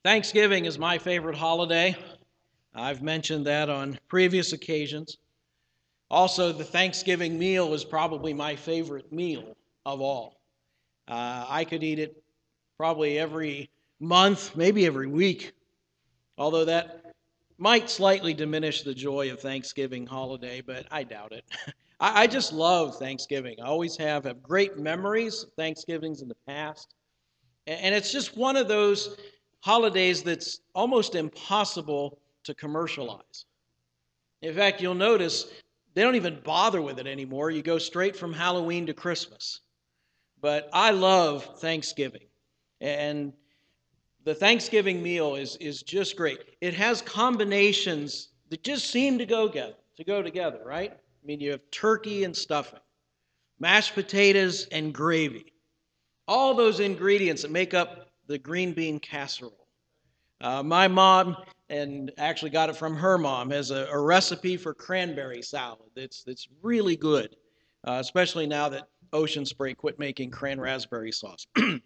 Thanksgiving is my favorite holiday. I've mentioned that on previous occasions. Also, the Thanksgiving meal is probably my favorite meal of all. I could eat it probably every month, maybe every week, although that might slightly diminish the joy of Thanksgiving holiday, but I doubt it. I just love Thanksgiving. I always have great memories of Thanksgivings in the past. And it's just one of those holidays that's almost impossible to commercialize. In fact, you'll notice they don't even bother with it anymore. You go straight from Halloween to Christmas. But I love Thanksgiving. And the Thanksgiving meal is just great. It has combinations that just seem to go together, right? I mean, you have turkey and stuffing, mashed potatoes and gravy, all those ingredients that make up the green bean casserole. My mom, and actually got it from her mom, has a recipe for cranberry salad that's really good, especially now that Ocean Spray quit making cran raspberry sauce.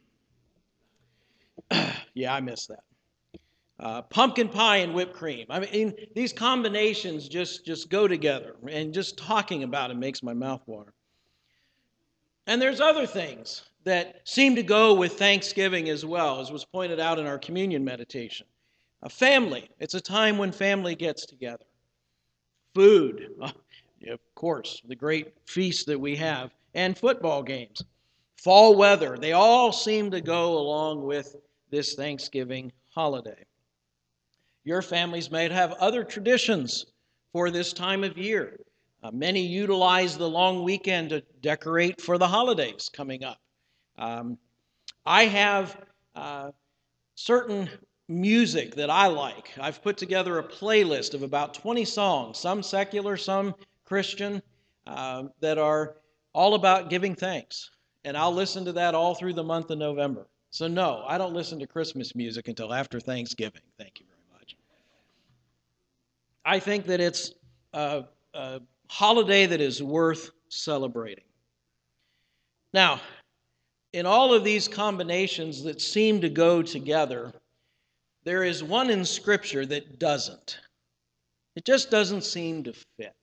Yeah, I miss that. Pumpkin pie and whipped cream. I mean, these combinations just go together, and just talking about it makes my mouth water. And there's other things that seem to go with Thanksgiving as well, as was pointed out in our communion meditation. A family. It's a time when family gets together. Food. Of course, the great feast that we have. And football games. Fall weather. They all seem to go along with this Thanksgiving holiday. Your families may have other traditions for this time of year. Many utilize the long weekend to decorate for the holidays coming up. I have certain music that I like. I've put together a playlist of about 20 songs, some secular, some Christian, that are all about giving thanks. And I'll listen to that all through the month of November. So no, I don't listen to Christmas music until after Thanksgiving. Thank you very much. I think that it's a holiday that is worth celebrating. Now, in all of these combinations that seem to go together, there is one in Scripture that doesn't. It just doesn't seem to fit.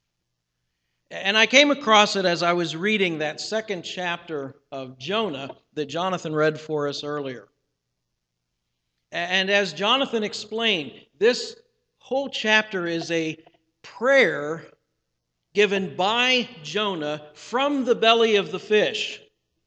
And I came across it as I was reading that second chapter of Jonah that Jonathan read for us earlier. And as Jonathan explained, this whole chapter is a prayer given by Jonah from the belly of the fish.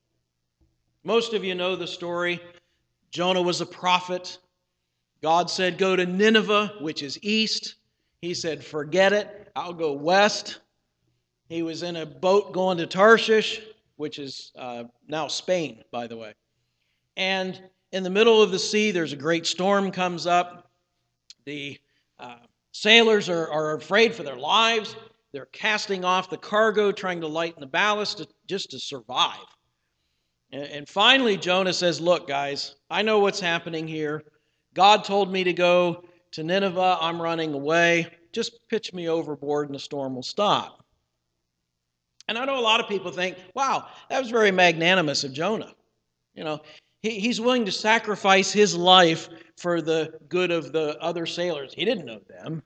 Most of you know the story. Jonah was a prophet. God said, go to Nineveh, which is east. He said, forget it, I'll go west. He was in a boat going to Tarshish, which is now Spain, by the way. And in the middle of the sea, there's a great storm comes up. The sailors are afraid for their lives. They're casting off the cargo, trying to lighten the ballast just to survive. And finally, Jonah says, look, guys, I know what's happening here. God told me to go to Nineveh. I'm running away. Just pitch me overboard and the storm will stop. And I know a lot of people think, wow, that was very magnanimous of Jonah. You know, he's willing to sacrifice his life for the good of the other sailors. He didn't know them.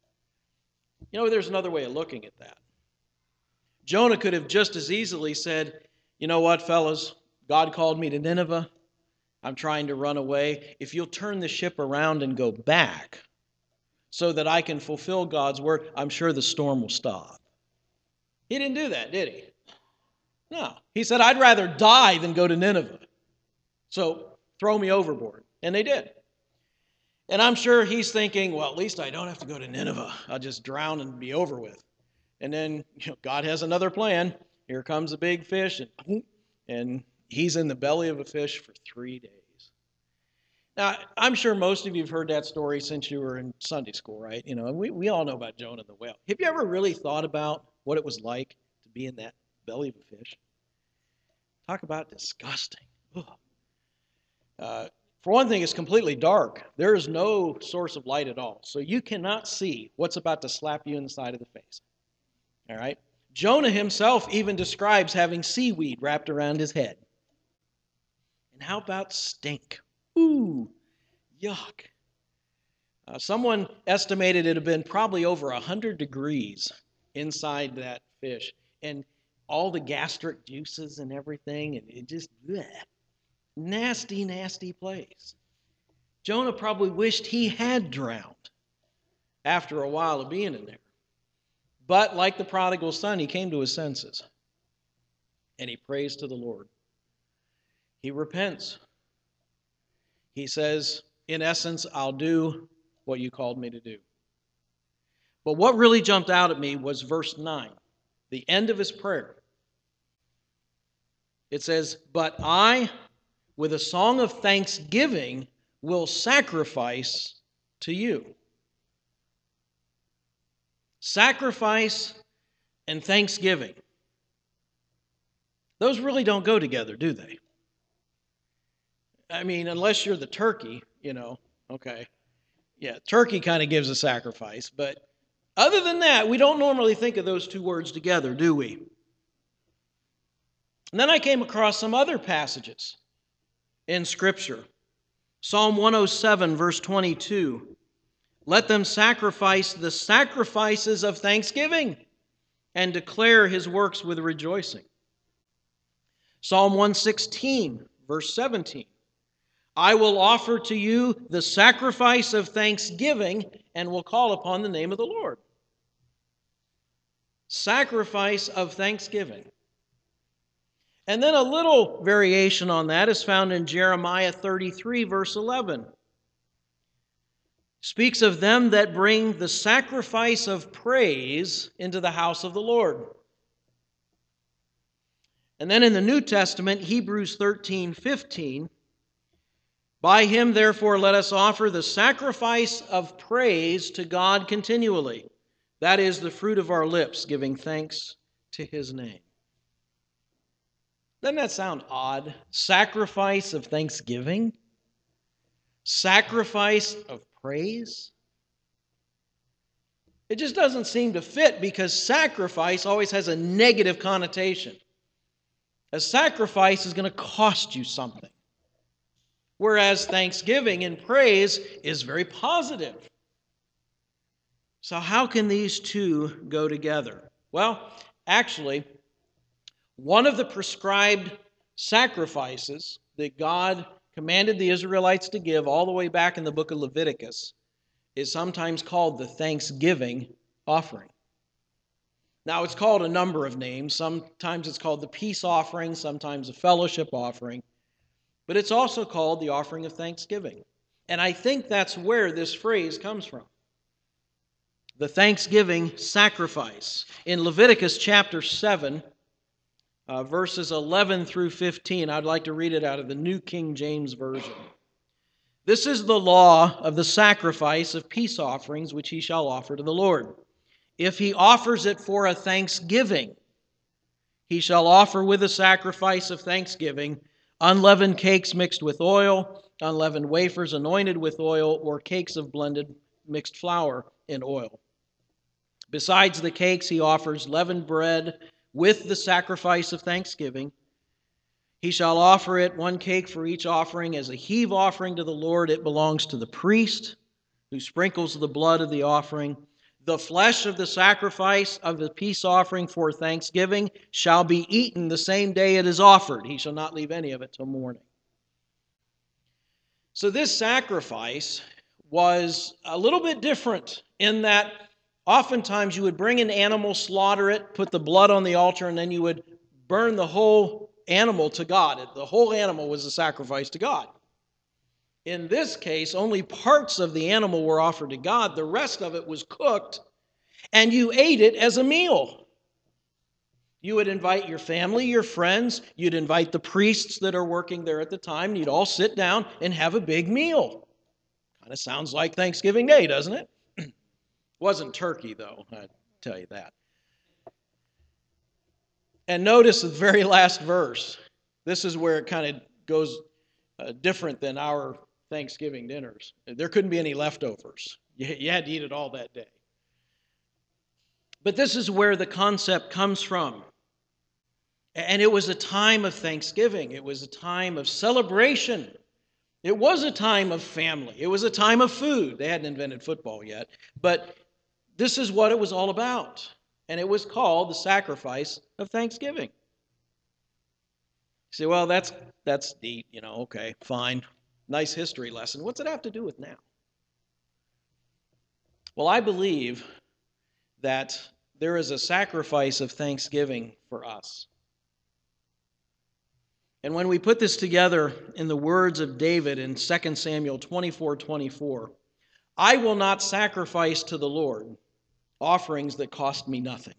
You know, there's another way of looking at that. Jonah could have just as easily said, you know what, fellas, God called me to Nineveh. I'm trying to run away. If you'll turn the ship around and go back so that I can fulfill God's word, I'm sure the storm will stop. He didn't do that, did he? No. He said, I'd rather die than go to Nineveh. So throw me overboard. And they did. And I'm sure he's thinking, well, at least I don't have to go to Nineveh. I'll just drown and be over with. And then God has another plan. Here comes a big fish, and he's in the belly of a fish for 3 days. Now, I'm sure most of you have heard that story since you were in Sunday school, right? You know, and we all know about Jonah the whale. Have you ever really thought about what it was like to be in that belly of a fish? Talk about disgusting. For one thing, it's completely dark. There is no source of light at all. So you cannot see what's about to slap you in the side of the face. All right? Jonah himself even describes having seaweed wrapped around his head. And how about stink? Ooh, Yuck. Someone estimated it had been probably over 100 degrees inside that fish. And all the gastric juices and everything, and it just, bleh. Nasty, nasty place. Jonah probably wished he had drowned after a while of being in there. But like the prodigal son, he came to his senses. And he prays to the Lord. He repents. He says, in essence, I'll do what you called me to do. But what really jumped out at me was verse 9, the end of his prayer. It says, but I, with a song of thanksgiving, will sacrifice to you. Sacrifice and thanksgiving. Those really don't go together, do they? I mean, unless you're the turkey, okay. Yeah, turkey kind of gives a sacrifice, but other than that, we don't normally think of those two words together, do we? And then I came across some other passages in Scripture. Psalm 107, verse 22. Let them sacrifice the sacrifices of thanksgiving and declare his works with rejoicing. Psalm 116, verse 17. I will offer to you the sacrifice of thanksgiving and will call upon the name of the Lord. Sacrifice of thanksgiving. And then a little variation on that is found in Jeremiah 33, verse 11. Speaks of them that bring the sacrifice of praise into the house of the Lord. And then in the New Testament, Hebrews 13:15, by him, therefore, let us offer the sacrifice of praise to God continually. That is the fruit of our lips, giving thanks to his name. Doesn't that sound odd? Sacrifice of thanksgiving? Sacrifice of praise? It just doesn't seem to fit because sacrifice always has a negative connotation. A sacrifice is going to cost you something. Whereas thanksgiving and praise is very positive. So how can these two go together? Well, actually, one of the prescribed sacrifices that God commanded the Israelites to give all the way back in the book of Leviticus is sometimes called the thanksgiving offering. Now, it's called a number of names. Sometimes it's called the peace offering, sometimes a fellowship offering. But it's also called the offering of thanksgiving. And I think that's where this phrase comes from. The thanksgiving sacrifice. In Leviticus chapter 7, verses 11 through 15, I'd like to read it out of the New King James Version. This is the law of the sacrifice of peace offerings which he shall offer to the Lord. If he offers it for a thanksgiving, he shall offer with a sacrifice of thanksgiving unleavened cakes mixed with oil, unleavened wafers anointed with oil, or cakes of blended mixed flour in oil. Besides the cakes, he offers leavened bread with the sacrifice of thanksgiving. He shall offer it, one cake for each offering, as a heave offering to the Lord. It belongs to the priest, who sprinkles the blood of the offering. The flesh of the sacrifice of the peace offering for thanksgiving shall be eaten the same day it is offered. He shall not leave any of it till morning. So this sacrifice was a little bit different in that oftentimes you would bring an animal, slaughter it, put the blood on the altar, and then you would burn the whole animal to God. The whole animal was a sacrifice to God. In this case, only parts of the animal were offered to God. The rest of it was cooked, and you ate it as a meal. You would invite your family, your friends. You'd invite the priests that are working there at the time. And you'd all sit down and have a big meal. Kind of sounds like Thanksgiving Day, doesn't it? Wasn't turkey, though, I tell you that. And notice the very last verse. This is where it kind of goes different than our Thanksgiving dinners. There couldn't be any leftovers. You had to eat it all that day. But this is where the concept comes from. And it was a time of thanksgiving. It was a time of celebration It was a time of family. It was a time of food. They hadn't invented football yet, but this is what it was all about. And it was called the sacrifice of thanksgiving. You say, well, that's neat, okay, fine. Nice history lesson. What's it have to do with now? Well, I believe that there is a sacrifice of thanksgiving for us. And when we put this together in the words of David in 2 Samuel 24:24, I will not sacrifice to the Lord offerings that cost me nothing.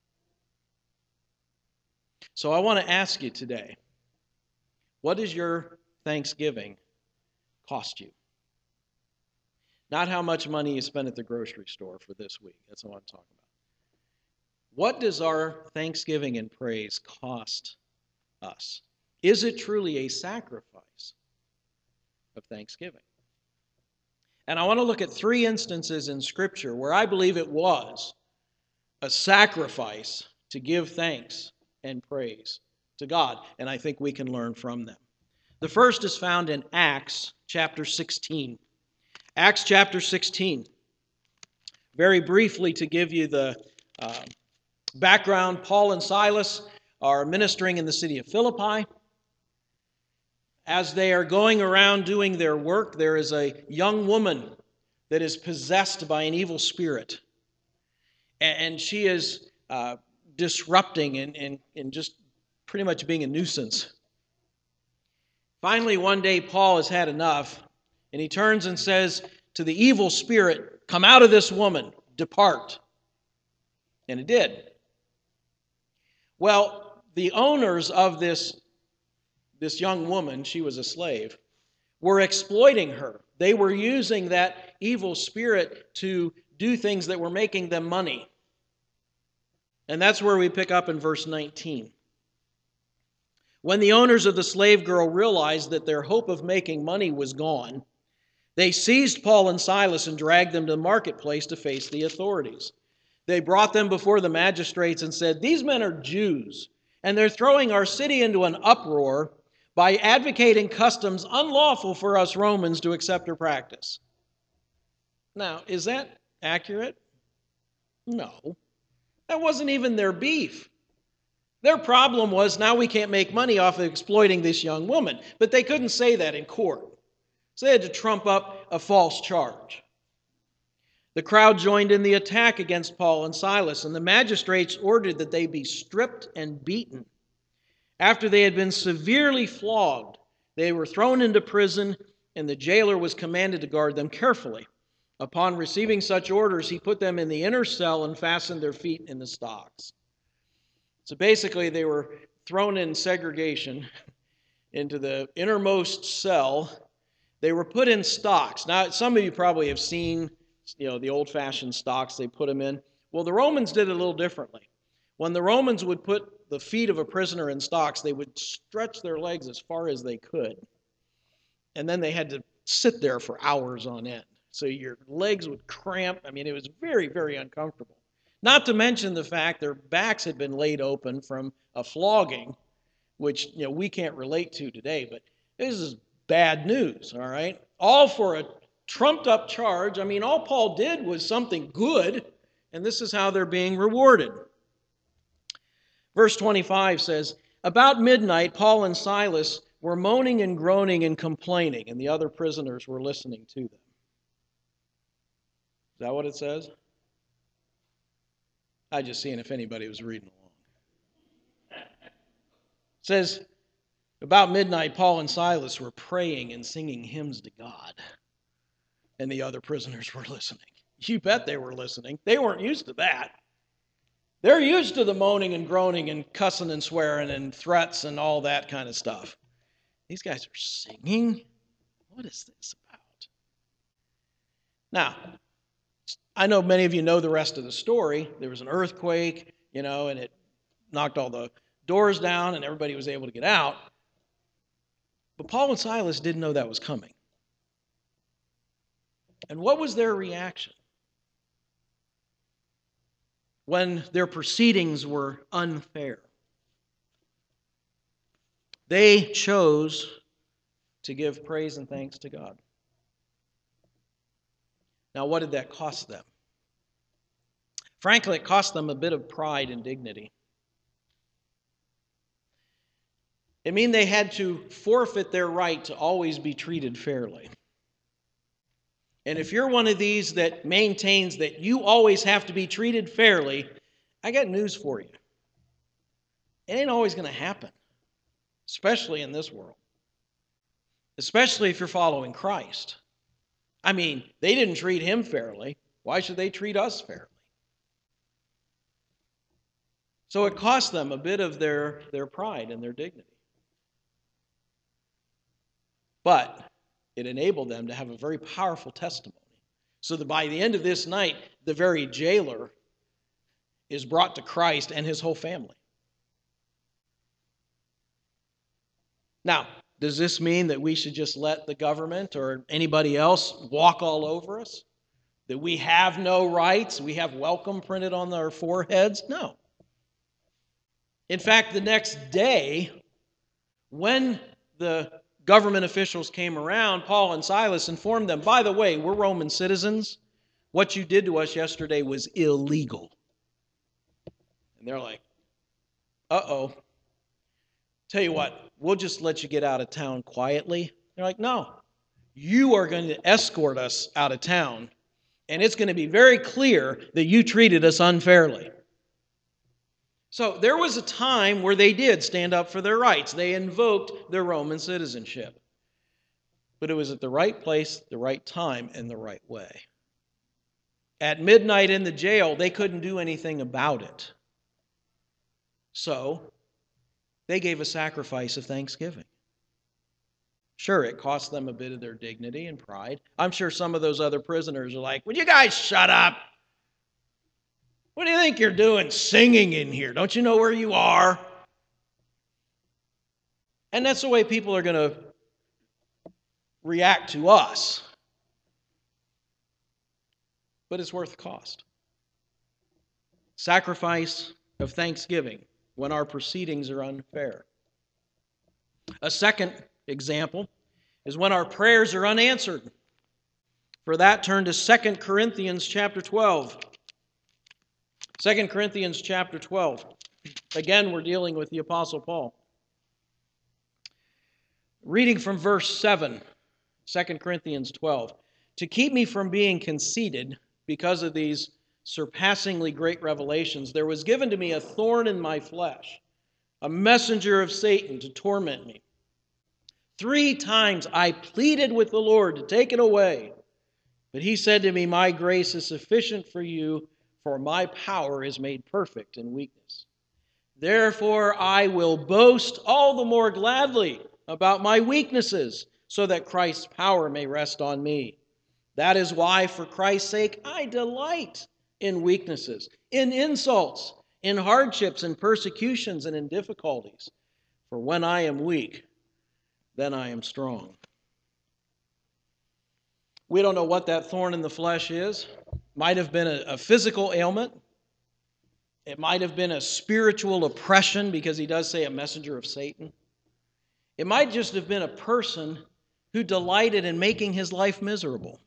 So I want to ask you today, what does your thanksgiving cost you? Not how much money you spent at the grocery store for this week. That's what I'm talking about. What does our thanksgiving and praise cost us? Is it truly a sacrifice of thanksgiving? And I want to look at 3 instances in Scripture where I believe it was a sacrifice to give thanks and praise to God. And I think we can learn from them. The first is found in Acts chapter 16. Acts chapter 16. Very briefly, to give you the background, Paul and Silas are ministering in the city of Philippi. As they are going around doing their work, there is a young woman that is possessed by an evil spirit. And she is disrupting and just pretty much being a nuisance. Finally, one day, Paul has had enough, and he turns and says to the evil spirit, "Come out of this woman, depart." And it did. Well, the owners of this young woman, she was a slave, were exploiting her. They were using that evil spirit to do things that were making them money. And that's where we pick up in verse 19. When the owners of the slave girl realized that their hope of making money was gone, they seized Paul and Silas and dragged them to the marketplace to face the authorities. They brought them before the magistrates and said, "These men are Jews, and they're throwing our city into an uproar by advocating customs unlawful for us Romans to accept or practice." Now, is that accurate? No. That wasn't even their beef. Their problem was, now we can't make money off of exploiting this young woman. But they couldn't say that in court. So they had to trump up a false charge. The crowd joined in the attack against Paul and Silas, and the magistrates ordered that they be stripped and beaten. After they had been severely flogged, they were thrown into prison, and the jailer was commanded to guard them carefully. Upon receiving such orders, he put them in the inner cell and fastened their feet in the stocks. So basically, they were thrown in segregation into the innermost cell. They were put in stocks. Now, some of you probably have seen, the old-fashioned stocks they put them in. Well, the Romans did it a little differently. When the Romans would put the feet of a prisoner in stocks, they would stretch their legs as far as they could. And then they had to sit there for hours on end. So your legs would cramp. It was very, very uncomfortable. Not to mention the fact their backs had been laid open from a flogging, which we can't relate to today, but this is bad news, all right? All for a trumped-up charge. All Paul did was something good, and this is how they're being rewarded. Verse 25 says, "About midnight, Paul and Silas were moaning and groaning and complaining, and the other prisoners were listening to them." Is that what it says? I just seeing if anybody was reading along. It says, about midnight, Paul and Silas were praying and singing hymns to God, and the other prisoners were listening. You bet they were listening. They weren't used to that. They're used to the moaning and groaning and cussing and swearing and threats and all that kind of stuff. These guys are singing? What is this about? Now, I know many of you know the rest of the story. There was an earthquake, and it knocked all the doors down and everybody was able to get out. But Paul and Silas didn't know that was coming. And what was their reaction when their proceedings were unfair? They chose to give praise and thanks to God. Now, what did that cost them? Frankly, it cost them a bit of pride and dignity. It meant they had to forfeit their right to always be treated fairly. And if you're one of these that maintains that you always have to be treated fairly, I got news for you. It ain't always going to happen, especially in this world, especially if you're following Christ. I mean, they didn't treat him fairly. Why should they treat us fairly? So it cost them a bit of their pride and their dignity. But it enabled them to have a very powerful testimony. So that by the end of this night, the very jailer is brought to Christ and his whole family. Now, does this mean that we should just let the government or anybody else walk all over us? That we have no rights? We have welcome printed on our foreheads? No. In fact, the next day, when the government officials came around, Paul and Silas informed them, by the way, we're Roman citizens. What you did to us yesterday was illegal. And they're like, uh-oh. Tell you what, we'll just let you get out of town quietly. They're like, no, you are going to escort us out of town, and it's going to be very clear that you treated us unfairly. So there was a time where they did stand up for their rights. They invoked their Roman citizenship. But it was at the right place, the right time, and the right way. At midnight in the jail, they couldn't do anything about it. So they gave a sacrifice of thanksgiving. Sure, it cost them a bit of their dignity and pride. I'm sure some of those other prisoners are like, would you guys shut up? What do you think you're doing singing in here? Don't you know where you are? And that's the way people are going to react to us. But it's worth the cost. Sacrifice of thanksgiving when our proceedings are unfair. A second example is when our prayers are unanswered. For that, turn to 2 Corinthians chapter 12. 2 Corinthians chapter 12. Again, we're dealing with the Apostle Paul. Reading from verse 7, 2 Corinthians 12. To keep me from being conceited because of these surpassingly great revelations, there was given to me a thorn in my flesh, a messenger of Satan to torment me. 3 times I pleaded with the Lord to take it away. But he said to me, my grace is sufficient for you, for my power is made perfect in weakness. Therefore I will boast all the more gladly about my weaknesses, so that Christ's power may rest on me. That is why, for Christ's sake, I delight in weaknesses, in insults, in hardships, in persecutions, and in difficulties. For when I am weak, then I am strong. We don't know what that thorn in the flesh is. Might have been a physical ailment. It might have been a spiritual oppression, because he does say a messenger of Satan. It might just have been a person who delighted in making his life miserable.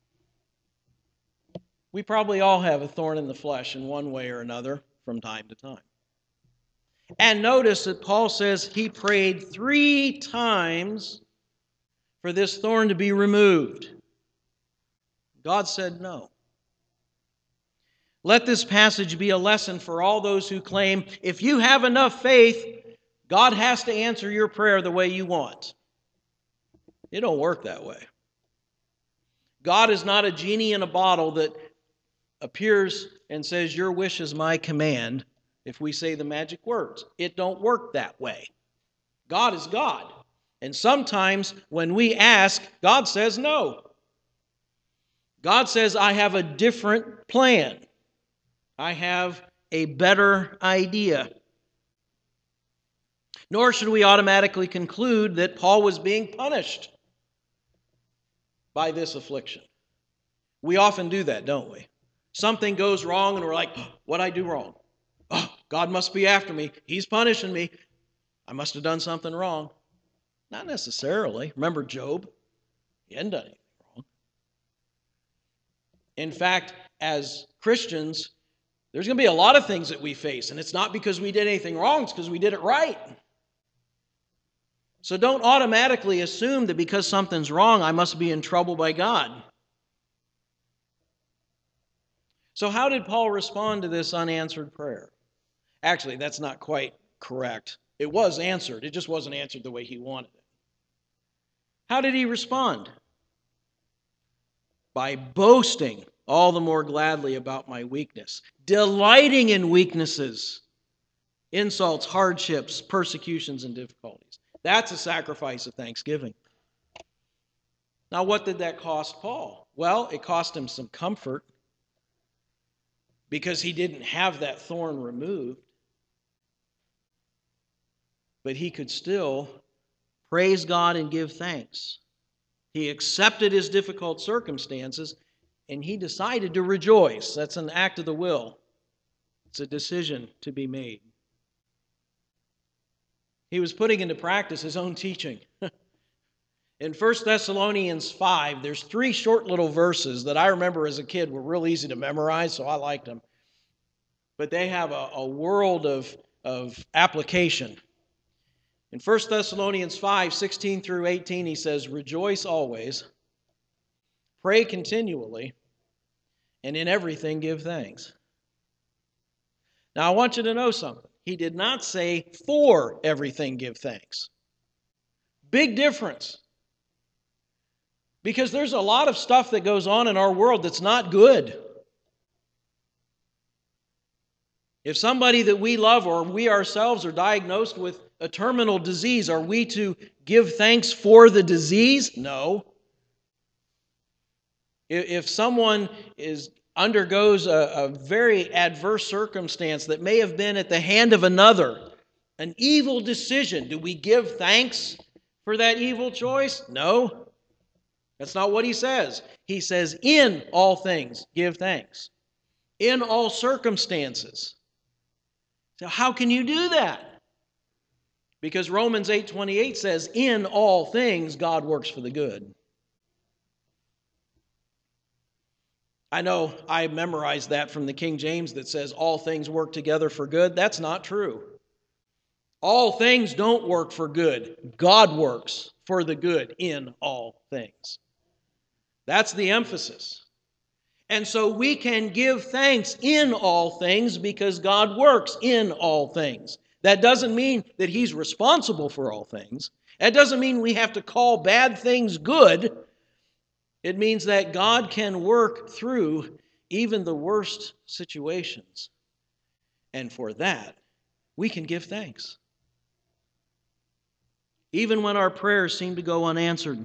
We probably all have a thorn in the flesh in one way or another from time to time. And notice that Paul says he prayed 3 times for this thorn to be removed. God said no. Let this passage be a lesson for all those who claim, if you have enough faith, God has to answer your prayer the way you want. It don't work that way. God is not a genie in a bottle that appears and says, your wish is my command, if we say the magic words. It don't work that way. God is God. And sometimes when we ask, God says no. God says, I have a different plan. I have a better idea. Nor should we automatically conclude that Paul was being punished by this affliction. We often do that, don't we? Something goes wrong and we're like, what'd I do wrong? Oh, God must be after me. He's punishing me. I must have done something wrong. Not necessarily. Remember Job? He hadn't done anything wrong. In fact, as Christians, there's going to be a lot of things that we face, and it's not because we did anything wrong, it's because we did it right. So don't automatically assume that because something's wrong, I must be in trouble by God. So how did Paul respond to this unanswered prayer? Actually, that's not quite correct. It was answered. It just wasn't answered the way he wanted it. How did he respond? By boasting all the more gladly about my weakness, delighting in weaknesses, insults, hardships, persecutions, and difficulties. That's a sacrifice of thanksgiving. Now, what did that cost Paul? Well, it cost him some comfort because he didn't have that thorn removed. But he could still praise God and give thanks. He accepted his difficult circumstances, and he decided to rejoice. That's an act of the will. It's a decision to be made. He was putting into practice his own teaching. In 1 Thessalonians 5, there's 3 short little verses that I remember as a kid were real easy to memorize, so I liked them. But they have a world of application. In 1 Thessalonians 5, 16 through 18, he says, "Rejoice always, pray continually, and in everything give thanks." Now, I want you to know something. He did not say, "For everything give thanks." Big difference. Because there's a lot of stuff that goes on in our world that's not good. If somebody that we love or we ourselves are diagnosed with a terminal disease, are we to give thanks for the disease? No. If someone undergoes a very adverse circumstance that may have been at the hand of another, an evil decision, do we give thanks for that evil choice? No. That's not what he says. He says, in all things, give thanks. In all circumstances. So how can you do that? Because Romans 8:28 says, in all things, God works for the good. I know I memorized that from the King James that says, all things work together for good. That's not true. All things don't work for good. God works for the good in all things. That's the emphasis. And so we can give thanks in all things because God works in all things. That doesn't mean that He's responsible for all things. That doesn't mean we have to call bad things good. It means that God can work through even the worst situations. And for that, we can give thanks. Even when our prayers seem to go unanswered.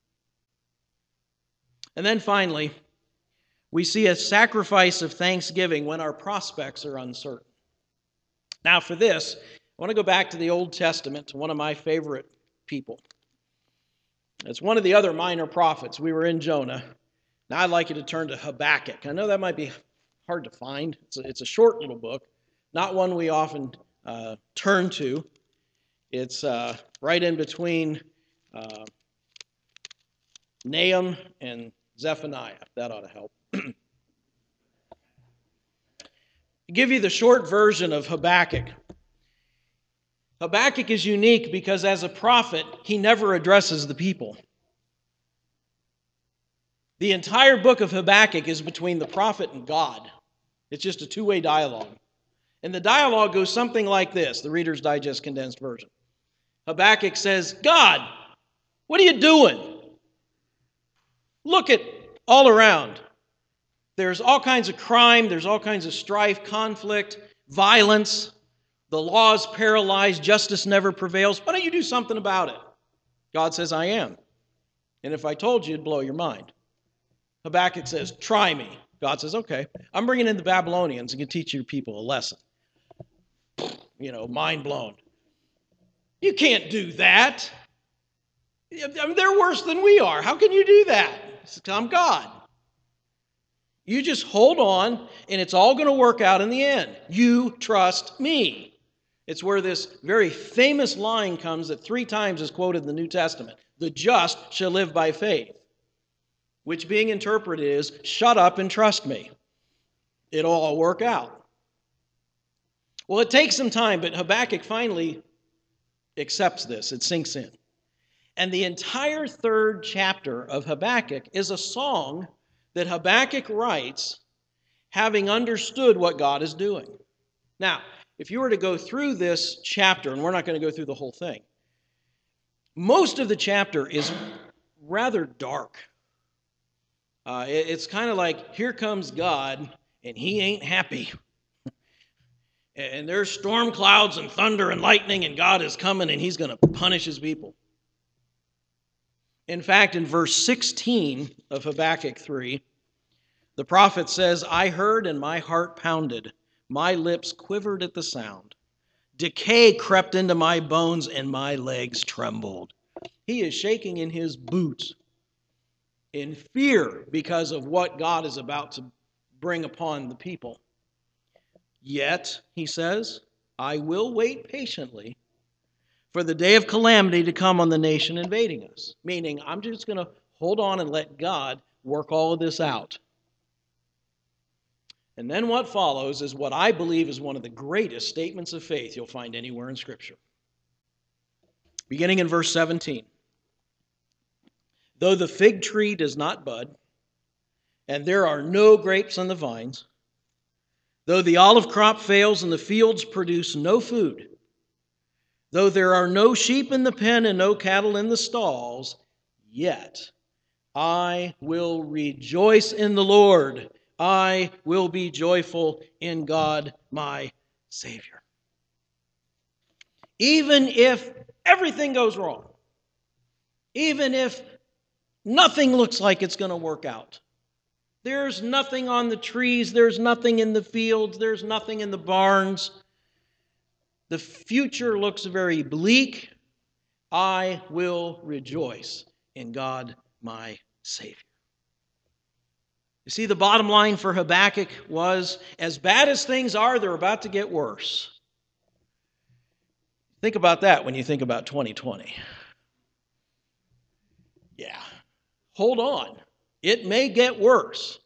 And then finally, we see a sacrifice of thanksgiving when our prospects are uncertain. Now for this, I want to go back to the Old Testament, to one of my favorite people. It's one of the other minor prophets. We were in Jonah. Now I'd like you to turn to Habakkuk. I know that might be hard to find. It's a short little book, not one we often turn to. It's right in between Nahum and Zephaniah. That ought to help. To give you the short version of Habakkuk. Habakkuk is unique because as a prophet, he never addresses the people. The entire book of Habakkuk is between the prophet and God. It's just a two-way dialogue. And the dialogue goes something like this, the Reader's Digest condensed version. Habakkuk says, God, what are you doing? Look at all around. There's all kinds of crime, there's all kinds of strife, conflict, violence. The law is paralyzed, justice never prevails. Why don't you do something about it? God says, I am. And if I told you, it'd blow your mind. Habakkuk says, try me. God says, okay, I'm bringing in the Babylonians and can teach your people a lesson. Mind blown. You can't do that. I mean, they're worse than we are. How can you do that? He says, I'm God. You just hold on, and it's all going to work out in the end. You trust me. It's where this very famous line comes that 3 times is quoted in the New Testament. The just shall live by faith, which being interpreted is, shut up and trust me. It'll all work out. Well, it takes some time, but Habakkuk finally accepts this. It sinks in. And the entire 3rd chapter of Habakkuk is a song that Habakkuk writes having understood what God is doing. Now, if you were to go through this chapter, and we're not going to go through the whole thing, most of the chapter is rather dark. It's kind of like, here comes God, and he ain't happy. And there's storm clouds and thunder and lightning, and God is coming, and he's going to punish his people. In fact, in verse 16 of Habakkuk 3, the prophet says, I heard and my heart pounded. My lips quivered at the sound. Decay crept into my bones and my legs trembled. He is shaking in his boots in fear because of what God is about to bring upon the people. Yet, he says, I will wait patiently for the day of calamity to come on the nation invading us. Meaning, I'm just going to hold on and let God work all of this out. And then what follows is what I believe is one of the greatest statements of faith you'll find anywhere in Scripture. Beginning in verse 17. Though the fig tree does not bud, and there are no grapes on the vines, though the olive crop fails and the fields produce no food, though there are no sheep in the pen and no cattle in the stalls, yet I will rejoice in the Lord. I will be joyful in God, my Savior. Even if everything goes wrong, even if nothing looks like it's going to work out, there's nothing on the trees, there's nothing in the fields, there's nothing in the barns, the future looks very bleak, I will rejoice in God, my Savior. You see, the bottom line for Habakkuk was, as bad as things are, they're about to get worse. Think about that when you think about 2020. Yeah, hold on. It may get worse.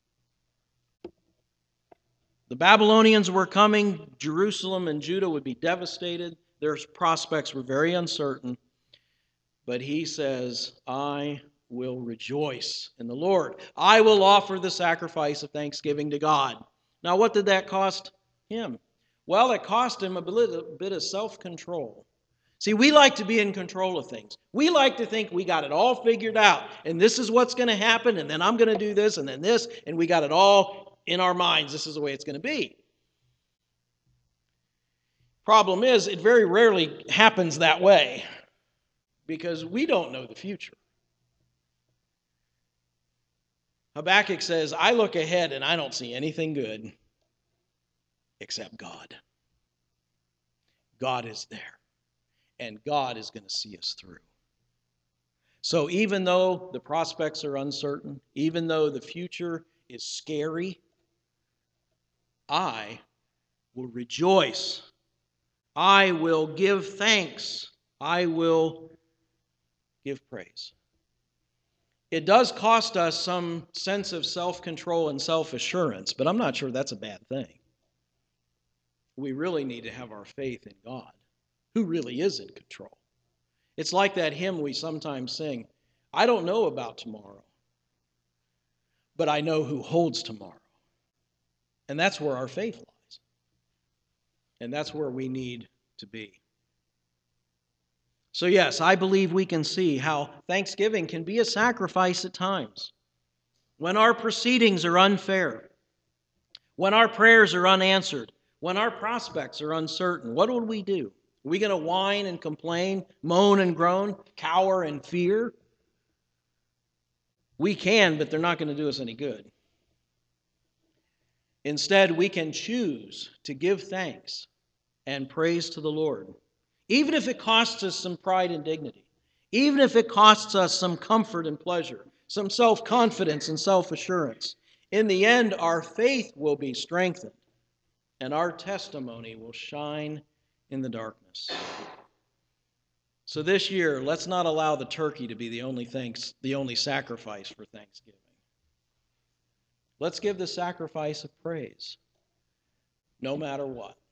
The Babylonians were coming. Jerusalem and Judah would be devastated. Their prospects were very uncertain. But he says, I will rejoice in the Lord. I will offer the sacrifice of thanksgiving to God. Now, what did that cost him? Well, it cost him a bit of self-control. See, we like to be in control of things. We like to think we got it all figured out, and this is what's going to happen, and then I'm going to do this, and then this, and we got it all in our minds. This is the way it's going to be. Problem is, it very rarely happens that way because we don't know the future. Habakkuk says, I look ahead and I don't see anything good except God. God is there, and God is going to see us through. So even though the prospects are uncertain, even though the future is scary, I will rejoice. I will give thanks. I will give praise. It does cost us some sense of self-control and self-assurance, but I'm not sure that's a bad thing. We really need to have our faith in God, who really is in control. It's like that hymn we sometimes sing, I don't know about tomorrow, but I know who holds tomorrow. And that's where our faith lies. And that's where we need to be. So yes, I believe we can see how Thanksgiving can be a sacrifice at times. When our proceedings are unfair, when our prayers are unanswered, when our prospects are uncertain, what would we do? Are we going to whine and complain, moan and groan, cower and fear? We can, but they're not going to do us any good. Instead, we can choose to give thanks and praise to the Lord, even if it costs us some pride and dignity, even if it costs us some comfort and pleasure, some self-confidence and self-assurance. In the end, our faith will be strengthened, and our testimony will shine in the darkness. So this year, let's not allow the turkey to be the only sacrifice for Thanksgiving. Let's give the sacrifice of praise, no matter what.